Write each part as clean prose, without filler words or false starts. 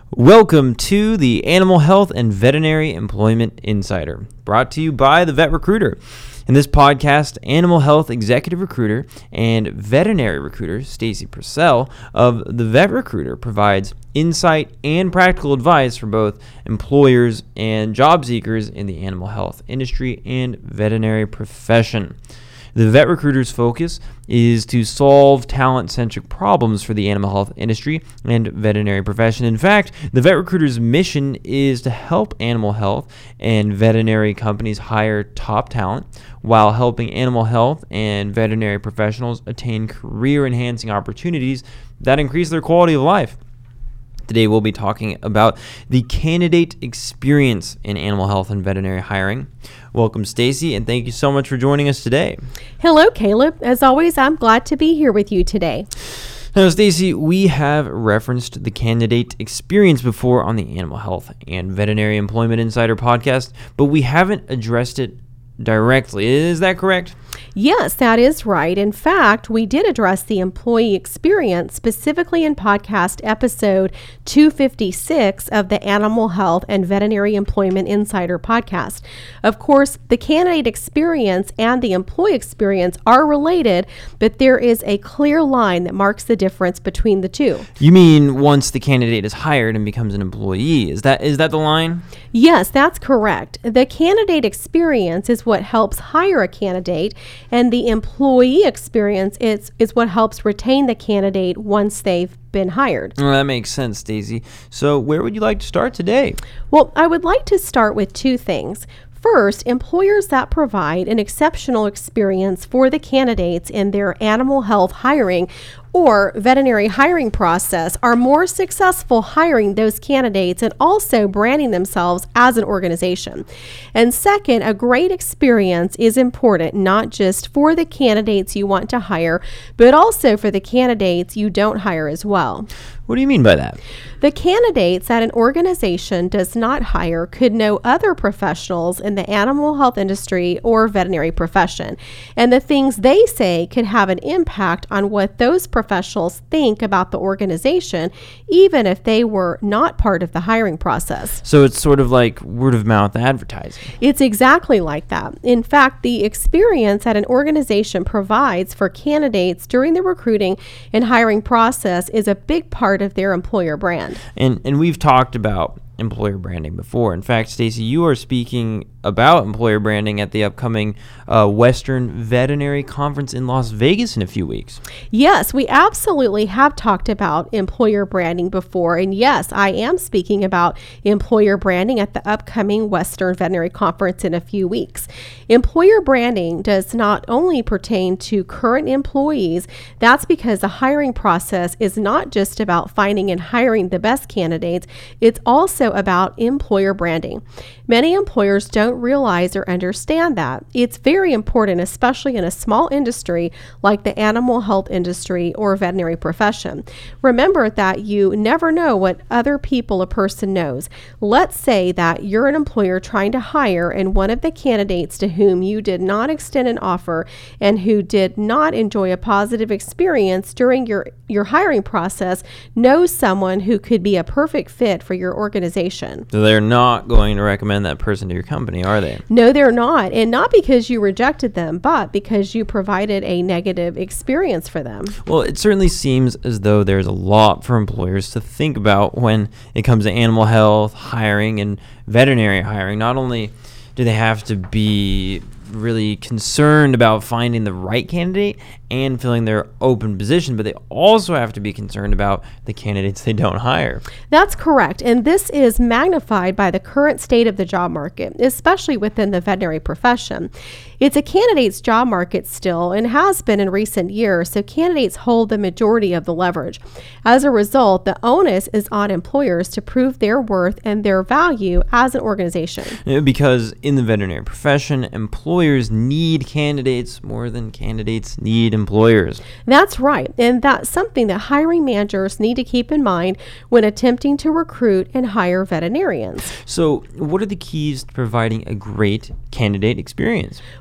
Welcome to the Animal Health and Veterinary Employment Insider, brought to you by the Vet Recruiter. In this podcast, animal health executive recruiter and veterinary recruiter Stacy Purcell of the Vet Recruiter provides insight and practical advice for both employers and job seekers in the animal health industry and veterinary profession. The Vet Recruiter's focus is to solve talent-centric problems for the animal health industry and veterinary profession. In fact, the Vet Recruiter's mission is to help animal health and veterinary companies hire top talent while helping animal health and veterinary professionals attain career-enhancing opportunities that increase their quality of life. Today we'll be talking about the candidate experience in animal health and veterinary hiring. Welcome, Stacy, and thank you so much for joining us today. Hello, Caleb. As always, I'm glad to be here with you today. Now, Stacy, we have referenced the candidate experience before on the Animal Health and Veterinary Employment Insider podcast, but we haven't addressed it directly. Is that correct? Yes, that is right. In fact, we did address the employee experience specifically in podcast episode 256 of the Animal Health and Veterinary Employment Insider podcast. Of course, the candidate experience and the employee experience are related, but there is a clear line that marks the difference between the two. You mean once the candidate is hired and becomes an employee? Is that the line? Yes, that's correct. The candidate experience is what helps hire a candidate, and the employee experience is what helps retain the candidate once they've been hired. Well, that makes sense, Stacy. So where would you like to start today? Well, I would like to start with two things. First, employers that provide an exceptional experience for the candidates in their animal health hiring or veterinary hiring process are more successful hiring those candidates and also branding themselves as an organization. And second, a great experience is important not just for the candidates you want to hire, but also for the candidates you don't hire as well. What do you mean by that? The candidates that an organization does not hire could know other professionals in the animal health industry or veterinary profession, and the things they say could have an impact on what those professionals think about the organization, even if they were not part of the hiring process. So it's sort of like word of mouth advertising. It's exactly like that. In fact, the experience that an organization provides for candidates during the recruiting and hiring process is a big part of their employer brand. And we've talked about employer branding before. In fact, Stacy, you are speaking about employer branding at the upcoming Western Veterinary Conference in Las Vegas in a few weeks. Yes, we absolutely have talked about employer branding before. And yes, I am speaking about employer branding at the upcoming Western Veterinary Conference in a few weeks. Employer branding does not only pertain to current employees. That's because the hiring process is not just about finding and hiring the best candidates. It's also about employer branding. Many employers don't realize or understand that. It's very important, especially in a small industry like the animal health industry or veterinary profession. Remember that you never know what other people a person knows. Let's say that you're an employer trying to hire, and one of the candidates to whom you did not extend an offer and who did not enjoy a positive experience during your hiring process knows someone who could be a perfect fit for your organization. So they're not going to recommend that person to your company, are they? No, they're not. And not because you rejected them, but because you provided a negative experience for them. Well, it certainly seems as though there's a lot for employers to think about when it comes to animal health, hiring, and veterinary hiring. Not only do they have to be really concerned about finding the right candidate and filling their open position, but they also have to be concerned about the candidates they don't hire. That's correct. And this is magnified by the current state of the job market, especially within the veterinary profession. It's a candidate's job market still and has been in recent years, so candidates hold the majority of the leverage. As a result, the onus is on employers to prove their worth and their value as an organization. Because in the veterinary profession, employers need candidates more than candidates need employers. That's right, and that's something that hiring managers need to keep in mind when attempting to recruit and hire veterinarians. So, what are the keys to providing a great candidate experience?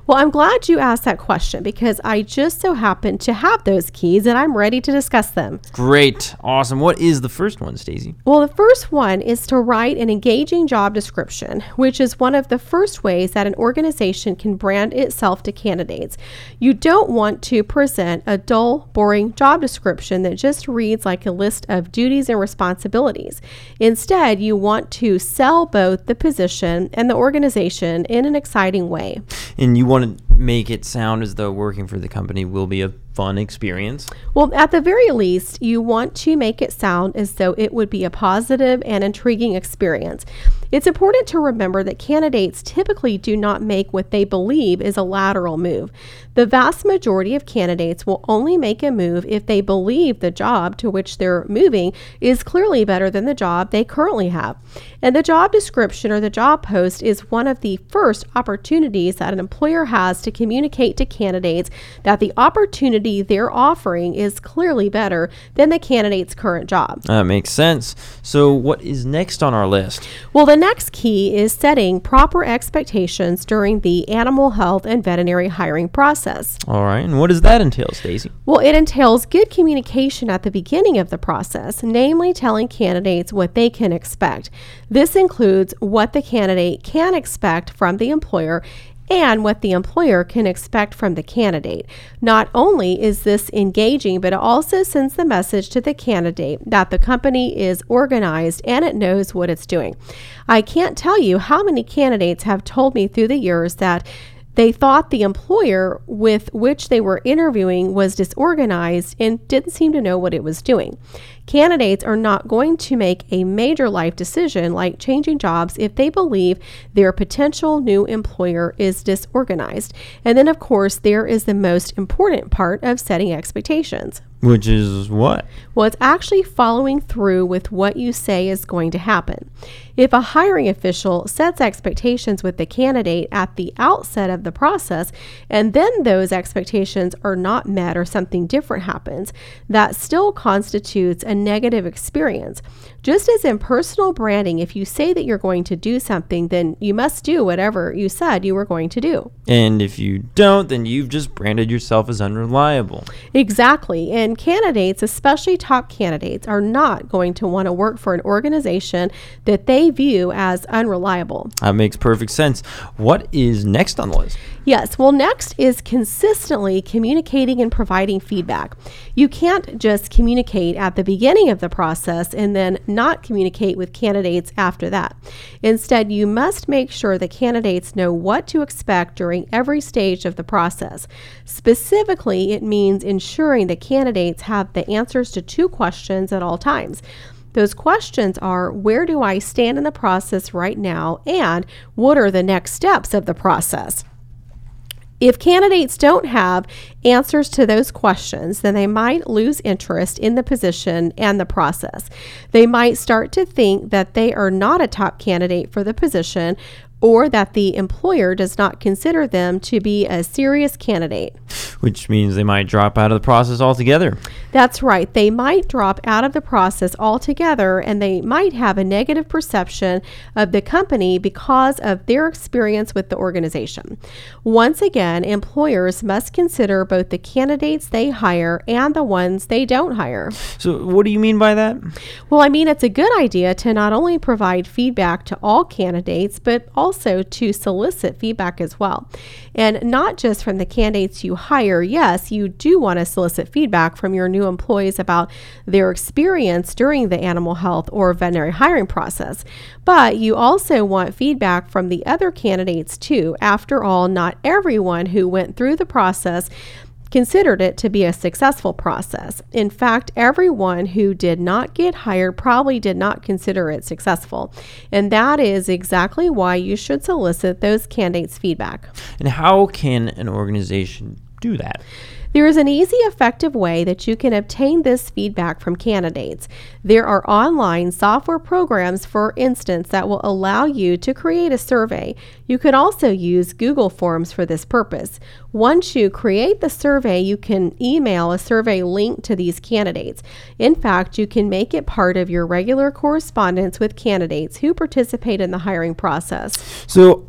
Well, I'm glad you asked that question because I just so happen to have those keys and I'm ready to discuss them. Great. Awesome. What is the first one, Stacey? Well, the first one is to write an engaging job description, which is one of the first ways that an organization can brand itself to candidates. You don't want to present a dull, boring job description that just reads like a list of duties and responsibilities. Instead, you want to sell both the position and the organization in an exciting way. And you want to make it sound as though working for the company will be a fun experience? Well, at the very least, you want to make it sound as though it would be a positive and intriguing experience. It's important to remember that candidates typically do not make what they believe is a lateral move. The vast majority of candidates will only make a move if they believe the job to which they're moving is clearly better than the job they currently have. And the job description or the job post is one of the first opportunities that an employer has to communicate to candidates that the opportunity they're offering is clearly better than the candidate's current job. That makes sense. So what is next on our list? Well, the next key is setting proper expectations during the animal health and veterinary hiring process. All right. And what does that entail, Stacey? Well, it entails good communication at the beginning of the process, namely telling candidates what they can expect. This includes what the candidate can expect from the employer and what the employer can expect from the candidate. Not only is this engaging, but it also sends the message to the candidate that the company is organized and it knows what it's doing. I can't tell you how many candidates have told me through the years that they thought the employer with which they were interviewing was disorganized and didn't seem to know what it was doing. Candidates are not going to make a major life decision like changing jobs if they believe their potential new employer is disorganized. And then, of course, there is the most important part of setting expectations. Which is what? Well, it's actually following through with what you say is going to happen. If a hiring official sets expectations with the candidate at the outset of the process, and then those expectations are not met or something different happens, that still constitutes a negative experience. Just as in personal branding, if you say that you're going to do something, then you must do whatever you said you were going to do. And if you don't, then you've just branded yourself as unreliable. Exactly. And candidates, especially top candidates, are not going to want to work for an organization that they view as unreliable. That makes perfect sense. What is next on the list? Yes, well, next is consistently communicating and providing feedback. You can't just communicate at the beginning of the process and then not communicate with candidates after that. Instead, you must make sure the candidates know what to expect during every stage of the process. Specifically, it means ensuring the candidates have the answers to 2 questions at all times. Those questions are, where do I stand in the process right now, and what are the next steps of the process? If candidates don't have answers to those questions, then they might lose interest in the position and the process. They might start to think that they are not a top candidate for the position, or that the employer does not consider them to be a serious candidate. Which means they might drop out of the process altogether. That's right. They might drop out of the process altogether, and they might have a negative perception of the company because of their experience with the organization. Once again, employers must consider both the candidates they hire and the ones they don't hire. So what do you mean by that? Well, I mean, it's a good idea to not only provide feedback to all candidates, but also to solicit feedback as well. And not just from the candidates you hire. Yes, you do want to solicit feedback from your new employees about their experience during the animal health or veterinary hiring process. But you also want feedback from the other candidates too. After all, not everyone who went through the process considered it to be a successful process. In fact, everyone who did not get hired probably did not consider it successful. And that is exactly why you should solicit those candidates' feedback. And how can an organization do that? There is an easy, effective way that you can obtain this feedback from candidates. There are online software programs, for instance, that will allow you to create a survey. You can also use Google Forms for this purpose. Once you create the survey, you can email a survey link to these candidates. In fact, you can make it part of your regular correspondence with candidates who participate in the hiring process. So,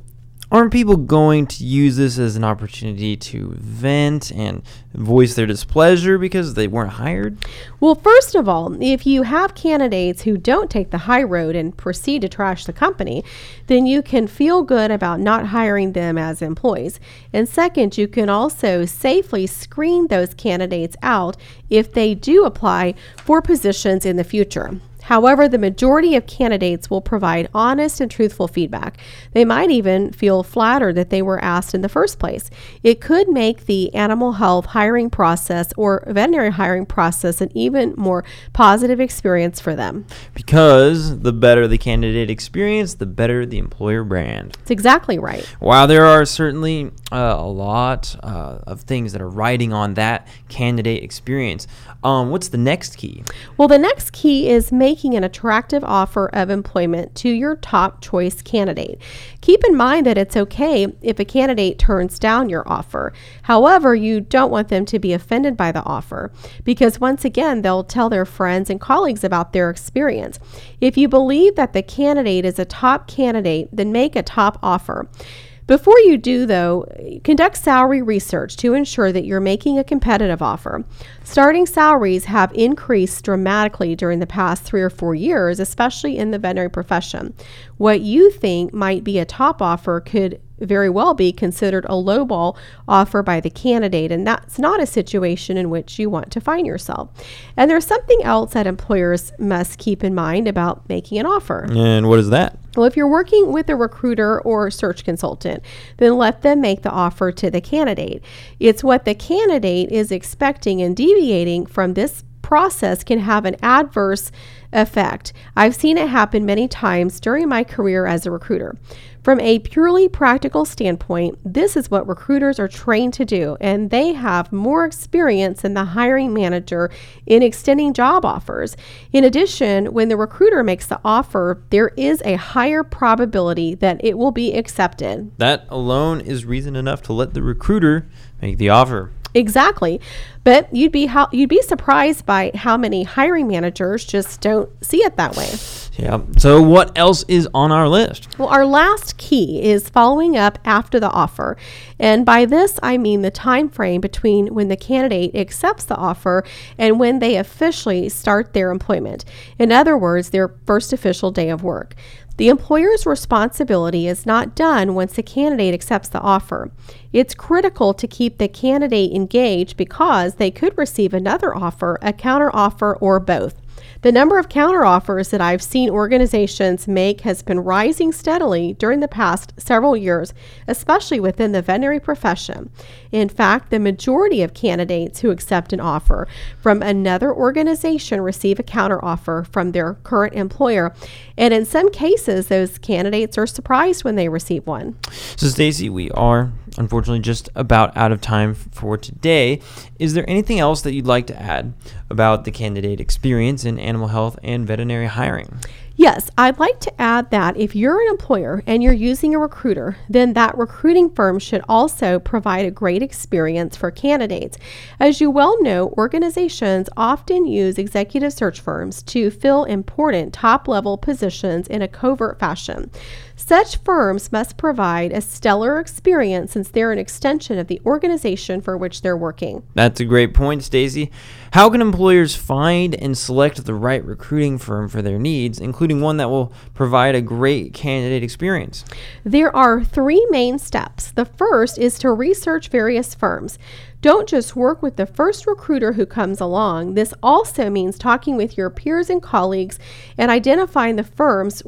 Aren't people going to use this as an opportunity to vent and voice their displeasure because they weren't hired? Well, first of all, if you have candidates who don't take the high road and proceed to trash the company, then you can feel good about not hiring them as employees. And second, you can also safely screen those candidates out if they do apply for positions in the future. However, the majority of candidates will provide honest and truthful feedback. They might even feel flattered that they were asked in the first place. It could make the animal health hiring process or veterinary hiring process an even more positive experience for them. Because the better the candidate experience, the better the employer brand. That's exactly right. While there are certainly a lot of things that are riding on that candidate experience, what's the next key? Well, the next key is making an attractive offer of employment to your top choice candidate. Keep in mind that it's okay if a candidate turns down your offer. However, you don't want them to be offended by the offer because once again, they'll tell their friends and colleagues about their experience. If you believe that the candidate is a top candidate, then make a top offer. Before you do, though, conduct salary research to ensure that you're making a competitive offer. Starting salaries have increased dramatically during the past 3 or 4 years, especially in the veterinary profession. What you think might be a top offer could very well be considered a lowball offer by the candidate, and that's not a situation in which you want to find yourself. And there's something else that employers must keep in mind about making an offer. And what is that? Well, if you're working with a recruiter or search consultant, then let them make the offer to the candidate. It's what the candidate is expecting, and deviating from this process can have an adverse effect. I've seen it happen many times during my career as a recruiter. From a purely practical standpoint, this is what recruiters are trained to do, and they have more experience than the hiring manager in extending job offers. In addition, when the recruiter makes the offer, there is a higher probability that it will be accepted. That alone is reason enough to let the recruiter make the offer. Exactly. But you'd be surprised by how many hiring managers just don't see it that way. Yeah. So what else is on our list? Well, our last key is following up after the offer. And by this, I mean the time frame between when the candidate accepts the offer and when they officially start their employment. In other words, their first official day of work. The employer's responsibility is not done once the candidate accepts the offer. It's critical to keep the candidate engaged because they could receive another offer, a counter offer, or both. The number of counteroffers that I've seen organizations make has been rising steadily during the past several years, especially within the veterinary profession. In fact, the majority of candidates who accept an offer from another organization receive a counteroffer from their current employer. And in some cases, those candidates are surprised when they receive one. So, Stacy, we are unfortunately just about out of time for today. Is there anything else that you'd like to add about the candidate experience in animal health and veterinary hiring? Yes, I'd like to add that if you're an employer and you're using a recruiter, then that recruiting firm should also provide a great experience for candidates. As you well know, organizations often use executive search firms to fill important top-level positions in a covert fashion. Such firms must provide a stellar experience since they're an extension of the organization for which they're working. That's a great point, Stacy. How can employers find and select the right recruiting firm for their needs, including one that will provide a great candidate experience? There are 3 main steps. The first is to research various firms. Don't just work with the first recruiter who comes along. This also means talking with your peers and colleagues and identifying the firms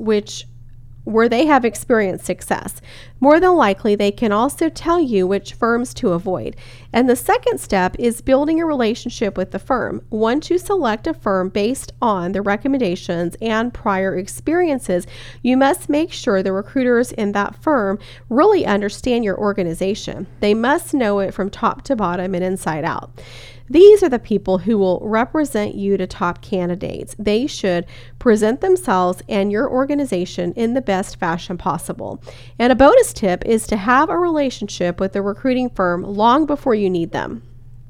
where they have experienced success. More than likely, they can also tell you which firms to avoid. And the second step is building a relationship with the firm. Once you select a firm based on the recommendations and prior experiences, you must make sure the recruiters in that firm really understand your organization. They must know it from top to bottom and inside out. These are the people who will represent you to top candidates. They should present themselves and your organization in the best fashion possible. And a bonus tip is to have a relationship with the recruiting firm long before you need them.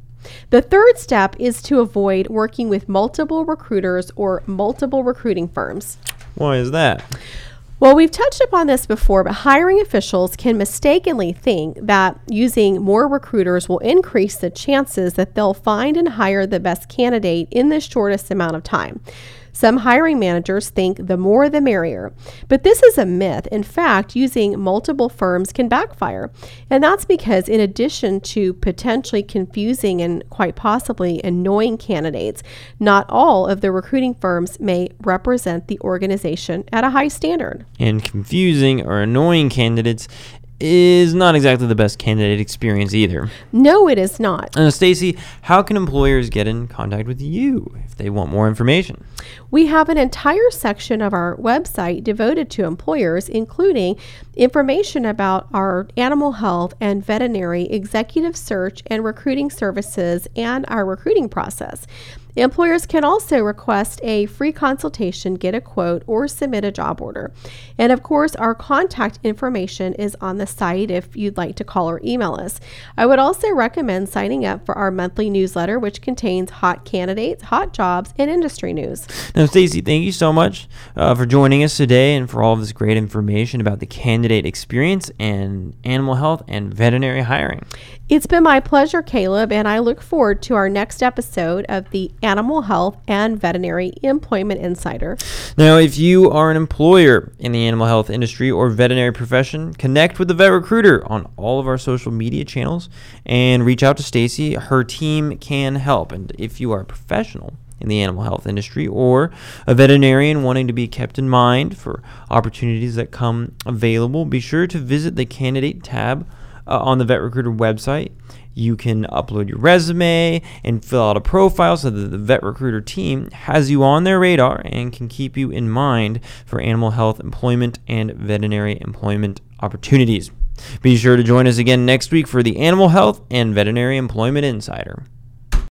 The third step is to avoid working with multiple recruiters or multiple recruiting firms. Why is that? Well, we've touched upon this before, but hiring officials can mistakenly think that using more recruiters will increase the chances that they'll find and hire the best candidate in the shortest amount of time. Some hiring managers think the more the merrier, but this is a myth. In fact, using multiple firms can backfire, and that's because in addition to potentially confusing and quite possibly annoying candidates, not all of the recruiting firms may represent the organization at a high standard. And confusing or annoying candidates is not exactly the best candidate experience either. No, it is not. Stacy, how can employers get in contact with you if they want more information? We have an entire section of our website devoted to employers, including information about our animal health and veterinary executive search and recruiting services and our recruiting process. Employers can also request a free consultation, get a quote, or submit a job order. And of course, our contact information is on the site if you'd like to call or email us. I would also recommend signing up for our monthly newsletter, which contains hot candidates, hot jobs, and industry news. Now, Stacy, thank you so much for joining us today and for all of this great information about the candidate experience and animal health and veterinary hiring. It's been my pleasure, Caleb, and I look forward to our next episode of the Animal Health and Veterinary Employment Insider. Now, if you are an employer in the animal health industry or veterinary profession, connect with the Vet Recruiter on all of our social media channels and reach out to Stacy. Her team can help. And if you are a professional in the animal health industry or a veterinarian wanting to be kept in mind for opportunities that come available, be sure to visit the candidate tab on the Vet Recruiter website. You can upload your resume and fill out a profile so that the Vet Recruiter team has you on their radar and can keep you in mind for animal health employment and veterinary employment opportunities. Be sure to join us again next week for the Animal Health and Veterinary Employment Insider.